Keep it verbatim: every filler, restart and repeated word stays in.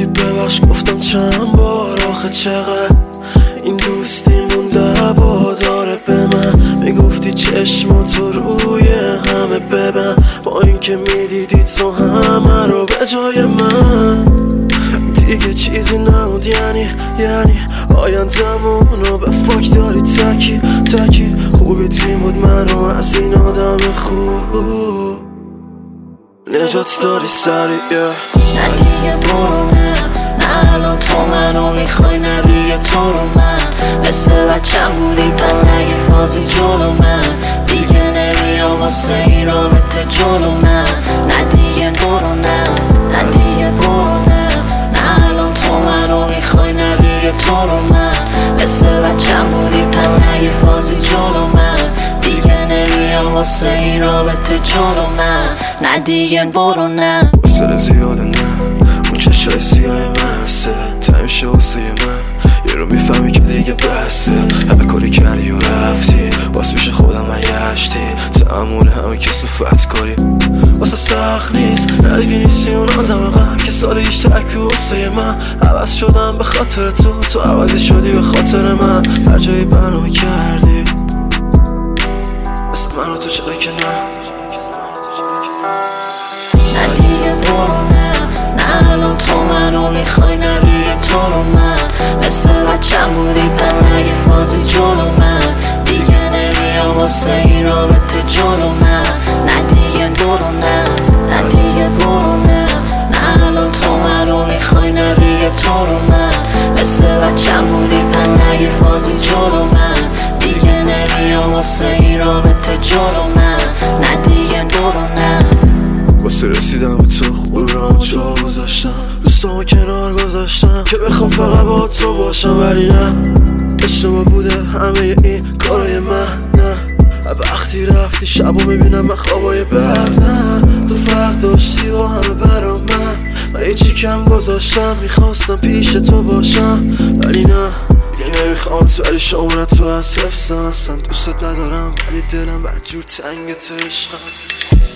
گفتی ببخش گفتم چند بار آخه چقدر این دوستیمون دعوا داره به من. میگفتی چشم تو روی همه ببن، با اینکه میدیدی تو همه رو به جای من. دیگه چیزی نمود یعنی یعنی آیندمونو به فاک داری تکی تکی. خوبی تیمود منو از این آدم خوب نجات داری سریع. نه دیگه برو نه نه الان تو منو میخوای، نه دیگه تو رو من مثل بچم بودی پن نگه فازی جلو من. دیگه نمیام واسه این رابطه جلو من. نه دیگه برو نه نه دیگه برو نه نه الان تو منو میخوای، نه دیگه تو رو من مثل بچم بودی پن نگه فازی جلو من. دیگه نمیام واسه این رابطه جلو من. نه دیگه برو نه واسه زیاده نه اون چشای سیاه محسه تمیشه واسه من. یه رو میفهمی که دیگه بسته، همه کاری کردی و رفتی باز پیش خودم برگشتی. تمامون همه کسافت کاری واسه سخت نیست، نریفی نیستی اون آدم قبل که سال هیچ ترکی واسه من. عوض شدم به خاطر تو، تو عوضی شدی به خاطر من. هر جایی بنا کردی مثل من و تو چرا که نه. نه دیگه برو نه نه الان تو منو میخوای، نه دیگه تو رو من مثل بچم بودی پن نگه فازی جلو من. دیگه نمیام واسه این رابطه جلو من. نه دیگه برو نه نه دیگه برو نه نه الان تو منو میخوای، نه دیگه تو رو من مثل بچم بودی پن نگه فازی جلو من. دیگه نمیام واسه این رابطه جلو من. نه دیگه برو نه واسه رسیدم به تو خورم جا گذاشتم، دوستامو کنار گذاشتم که بخوام فقط با تو باشم. ولی نه اشتباه بوده همه این کارای من. نه وقتی رفتی شبو میبینم من خوابای بعد. نه تو فرق داشتی با همه برا من، من هیچی کم گذاشتم میخواستم پیش تو باشم. ولی نه دیگه نمیخوام تو، ولی شمارت تو از حفظم. اصلا دوست ندارم ولی دلم بدجور تنگ تو عشقم.